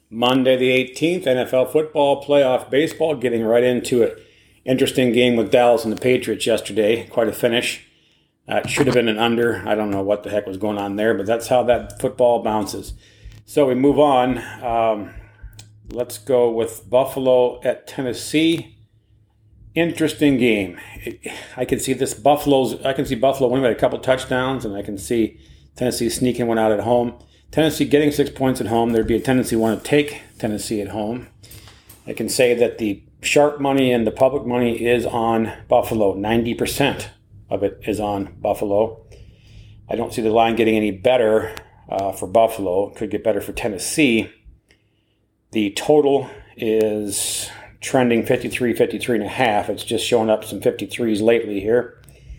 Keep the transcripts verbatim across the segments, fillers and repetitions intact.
Monday the eighteenth, N F L football, playoff baseball, getting right into it. Interesting game with Dallas and the Patriots yesterday. Quite a finish. Uh, it should have been an under. I don't know what the heck was going on there, but that's how that football bounces. So we move on. Um, let's go with Buffalo at Tennessee. Interesting game. I can see this Buffalo's. I can see Buffalo winning by a couple touchdowns, and I can see Tennessee sneaking one out at home. Tennessee getting six points at home. There'd be a tendency to want to take Tennessee at home. I can say that the sharp money and the public money is on Buffalo. ninety percent of it is on Buffalo. I don't see the line getting any better uh, for Buffalo. It could get better for Tennessee. The total is trending fifty-three, fifty-three and a half. It's just showing up some fifty-threes lately here.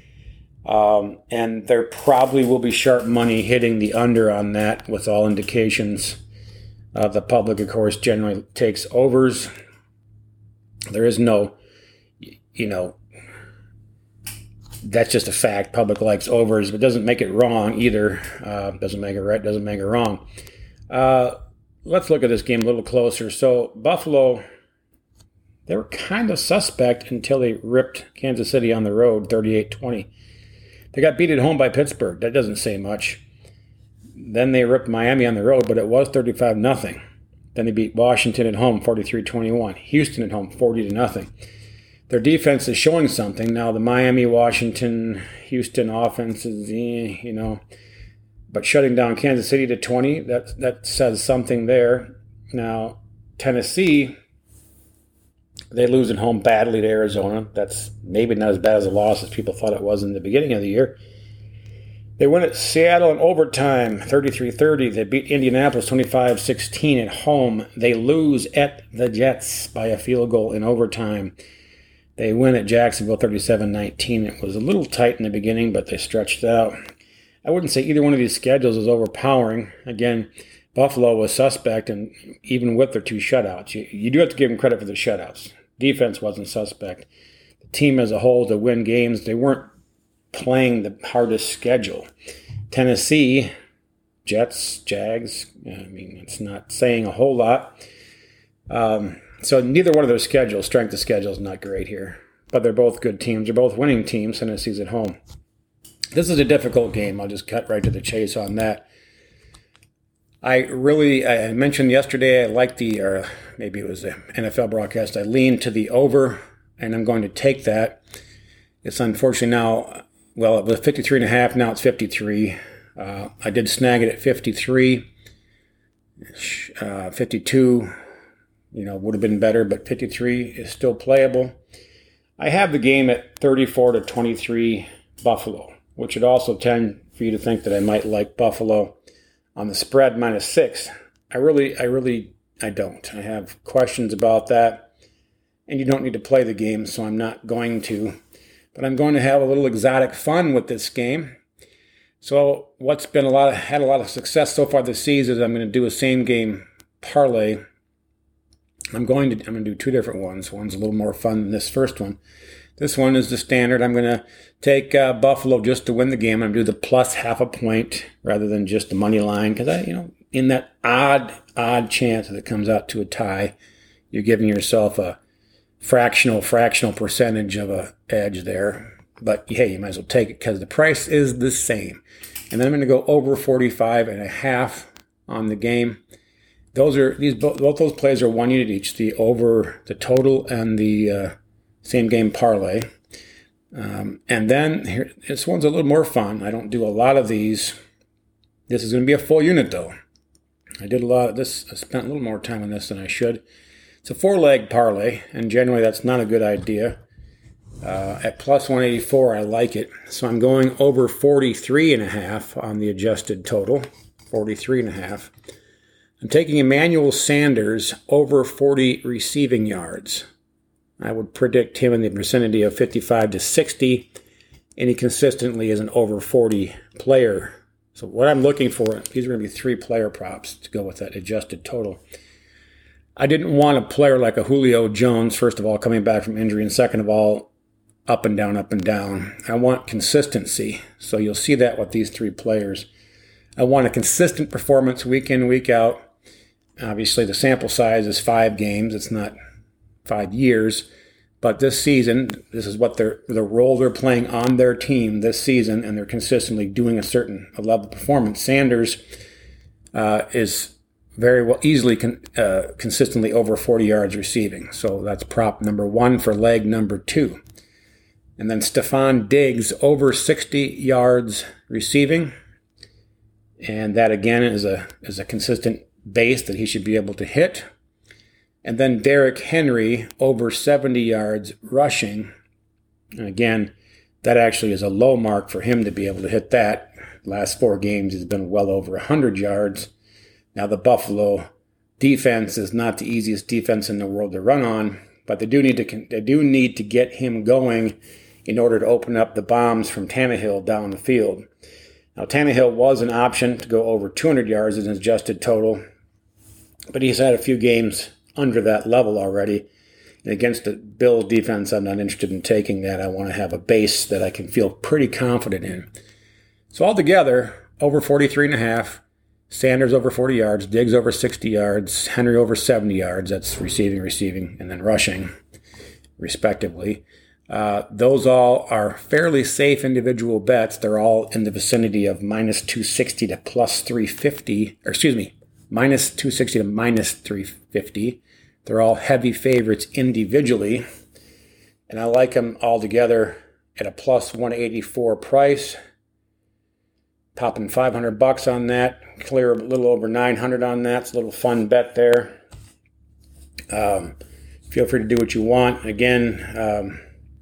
Um, and there probably will be sharp money hitting the under on that with all indications. Uh, the public, of course, generally takes overs. There is no, you know, that's just a fact. Public likes overs, but doesn't make it wrong either. Uh, doesn't make it right, doesn't make it wrong. Uh, let's look at this game a little closer. So Buffalo, they were kind of suspect until they ripped Kansas City on the road thirty-eight twenty. They got beat at home by Pittsburgh. That doesn't say much. Then they ripped Miami on the road, but it was thirty-five nothing. Then they beat Washington at home forty-three twenty-one. Houston at home forty to nothing. Their defense is showing something. Now the Miami, Washington, Houston offenses, eh, you know, but shutting down Kansas City to twenty, that that says something there. Now Tennessee, they lose at home badly to Arizona. That's maybe not as bad as a loss as people thought it was in the beginning of the year. They win at Seattle in overtime, thirty-three thirty. They beat Indianapolis twenty-five sixteen at home. They lose at the Jets by a field goal in overtime. They win at Jacksonville thirty-seven nineteen. It was a little tight in the beginning, but they stretched out. I wouldn't say either one of these schedules is overpowering. Again, Buffalo was suspect, and even with their two shutouts. You, you do have to give them credit for the shutouts. Defense wasn't suspect. The team as a whole to win games, they weren't playing the hardest schedule. Tennessee, Jets, Jags, I mean, it's not saying a whole lot. Um, so neither one of their schedules, strength of schedule is not great here. But they're both good teams. They're both winning teams. Tennessee's at home. This is a difficult game. I'll just cut right to the chase on that. I really, I mentioned yesterday, I liked the, or maybe it was the N F L broadcast, I leaned to the over, and I'm going to take that. It's unfortunately now, well, it was fifty-three and a half, now it's fifty-three. Uh, I did snag it at fifty-three. Uh, fifty-two, you know, would have been better, but fifty-three is still playable. I have the game at thirty-four to twenty-three Buffalo, which would also tend for you to think that I might like Buffalo. On the spread, minus six, I really, I really, I don't. I have questions about that, and you don't need to play the game, so I'm not going to. But I'm going to have a little exotic fun with this game. So what's been a lot of, had a lot of success so far this season is I'm going to do a same game parlay. I'm going to, I'm going to do two different ones. One's a little more fun than this first one. This one is the standard. I'm going to take uh, Buffalo just to win the game. I'm going to do the plus half a point rather than just the money line because, I, you know, in that odd, odd chance that it comes out to a tie, you're giving yourself a fractional, fractional percentage of a edge there. But, hey, you might as well take it because the price is the same. And then I'm going to go over forty-five and a half on the game. Those are these both, both those plays are one unit each, the over, the total, and the uh, same game parlay. Um, and then here, this one's a little more fun. I don't do a lot of these. This is going to be a full unit, though. I did a lot of this. I spent a little more time on this than I should. It's a four-leg parlay, and generally that's not a good idea. Uh, at plus one eighty-four, I like it. So I'm going over forty-three and a half on the adjusted total, forty-three and a half. I'm taking Emmanuel Sanders over forty receiving yards. I would predict him in the vicinity of fifty-five to sixty, and he consistently is an over forty player. So what I'm looking for, these are going to be three player props to go with that adjusted total. I didn't want a player like a Julio Jones, first of all, coming back from injury, and second of all, up and down, up and down. I want consistency, so you'll see that with these three players. I want a consistent performance week in, week out. Obviously, the sample size is five games. It's not five years. But this season, this is what they're, the role they're playing on their team this season, and they're consistently doing a certain level of performance. Sanders uh, is very well, easily con, uh, consistently over forty yards receiving. So that's prop number one for leg number two. And then Stefon Diggs over sixty yards receiving. And that, again, is a is a consistent base that he should be able to hit. And then Derrick Henry over seventy yards rushing. And again, that actually is a low mark for him to be able to hit that. Last four games has been well over one hundred yards. Now, the Buffalo defense is not the easiest defense in the world to run on, but they do need to they do need to get him going in order to open up the bombs from Tannehill down the field. Now, Tannehill was an option to go over two hundred yards in his adjusted total, but he's had a few games under that level already. And against the Bills defense, I'm not interested in taking that. I want to have a base that I can feel pretty confident in. So altogether, over forty-three and a half, Sanders over forty yards, Diggs over sixty yards, Henry over seventy yards. That's receiving, receiving, and then rushing, respectively. Uh, those all are fairly safe individual bets. They're all in the vicinity of minus two sixty to plus three fifty, or excuse me, minus two sixty to minus three fifty. They're all heavy favorites individually, and I like them all together at a plus one eighty-four price. Popping five hundred bucks on that, clear a little over nine hundred on that. It's a little fun bet there. Um, feel free to do what you want. Again, um,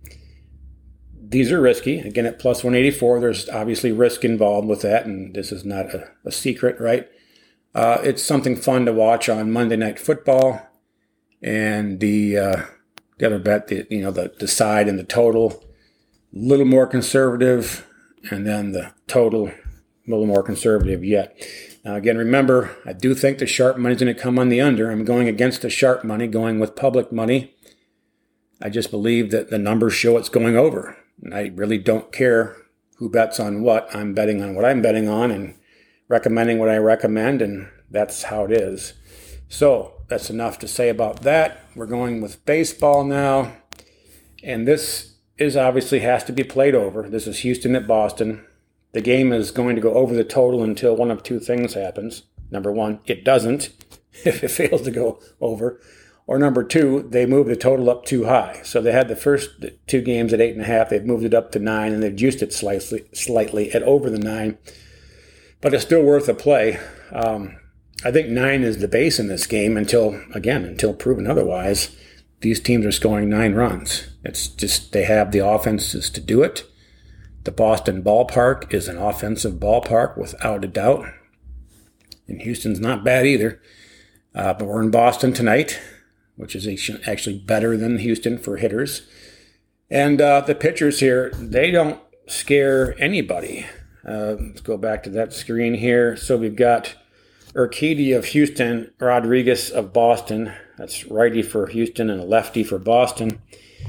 these are risky. Again, at plus one eighty-four, there's obviously risk involved with that, and this is not a, a secret, right? Uh, it's something fun to watch on Monday Night Football. And the uh, the other bet, the, you know, the, the side and the total, a little more conservative, and then the total, a little more conservative yet. Now, again, remember, I do think the sharp money is going to come on the under. I'm going against the sharp money, going with public money. I just believe that the numbers show it's going over. And I really don't care who bets on what. I'm betting on what I'm betting on and recommending what I recommend, and that's how it is. So that's enough to say about that. We're going with baseball now. And this is obviously has to be played over. This is Houston at Boston. The game is going to go over the total until one of two things happens. Number one, it doesn't if it fails to go over. Or number two, they move the total up too high. So they had the first two games at eight and a half. They've moved it up to nine, and they've juiced it slightly, slightly at over the nine. But it's still worth a play. Um, I think nine is the base in this game until, again, until proven otherwise. These teams are scoring nine runs. It's just they have the offenses to do it. The Boston ballpark is an offensive ballpark without a doubt. And Houston's not bad either. Uh, but we're in Boston tonight, which is actually better than Houston for hitters. And uh, the pitchers here, they don't scare anybody. Uh, let's go back to that screen here. So we've got Urquidy of Houston, Rodriguez of Boston. That's righty for Houston and a lefty for Boston.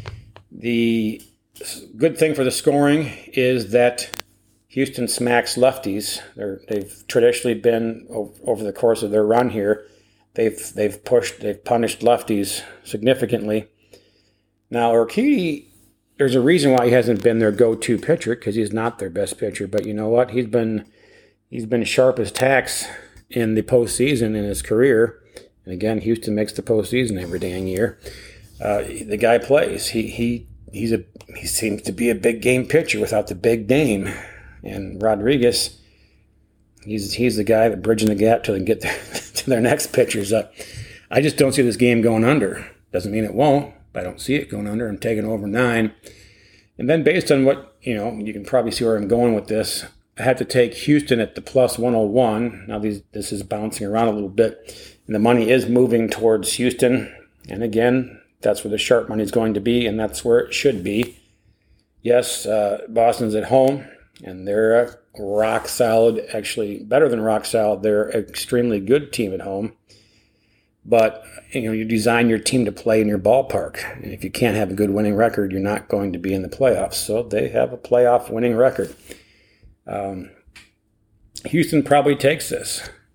The good thing for the scoring is that Houston smacks lefties. They're, they've traditionally been, over the course of their run here, they've they've pushed, they've punished lefties significantly. Now, Urquidy, there's a reason why he hasn't been their go-to pitcher, because he's not their best pitcher. But you know what? He's been he's been sharp as tacks in the postseason in his career. And again, Houston makes the postseason every dang year. Uh, the guy plays. He he he's a he seems to be a big game pitcher without the big name. And Rodriguez, he's he's the guy that bridging the gap till they can get their, to their next pitchers up. I just don't see this game going under. Doesn't mean it won't, but I don't see it going under. I'm taking over nine. And then based on what, you know, you can probably see where I'm going with this. I had to take Houston at the plus one oh one. Now these, this is bouncing around a little bit. And the money is moving towards Houston. And again, that's where the sharp money is going to be, and that's where it should be. Yes, uh, Boston's at home, and they're a rock solid, actually better than rock solid. They're an extremely good team at home. But, you know, you design your team to play in your ballpark. And if you can't have a good winning record, you're not going to be in the playoffs. So they have a playoff winning record. Um, Houston probably takes this.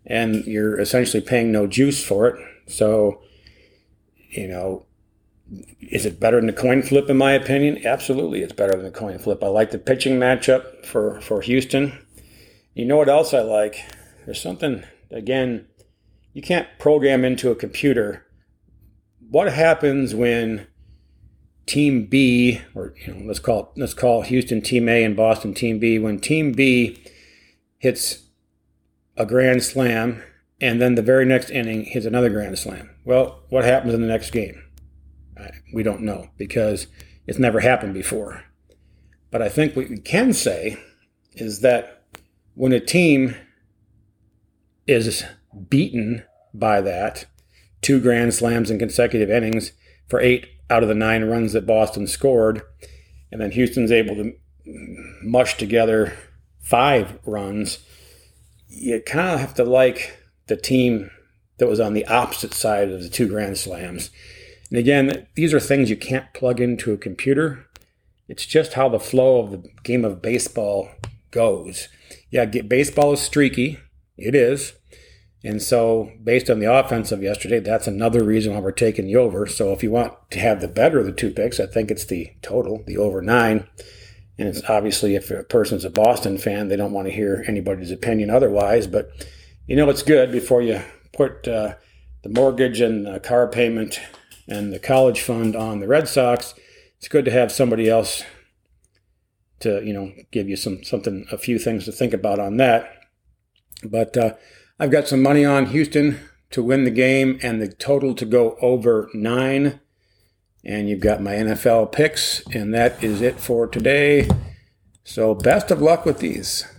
and you're essentially paying no juice for it. So, you know, is it better than the coin flip, in my opinion? Absolutely, it's better than the coin flip. I like the pitching matchup for, for Houston. You know what else I like? There's something, again, you can't program into a computer. What happens when Team B, or you know, let's call it, let's call Houston Team A and Boston Team B, when Team B hits a grand slam and then the very next inning hits another grand slam? Well, what happens in the next game? We don't know because it's never happened before. But I think what we can say is that when a team is beaten by that, two grand slams in consecutive innings for eight out of the nine runs that Boston scored, and then Houston's able to mush together five runs, you kind of have to like the team that was on the opposite side of the two grand slams. And again, these are things you can't plug into a computer. It's just how the flow of the game of baseball goes. Yeah, baseball is streaky. It is. And so based on the offense of yesterday, that's another reason why we're taking the over. So if you want to have the better of the two picks, I think it's the total, the over nine. And it's obviously, if a person's a Boston fan, they don't want to hear anybody's opinion otherwise. But you know it's good before you put uh, the mortgage and the car payment and the college fund on the Red Sox. It's good to have somebody else to, you know, give you some something, a few things to think about on that. But uh, I've got some money on Houston to win the game and the total to go over nine. And you've got my N F L picks, and that is it for today. So best of luck with these.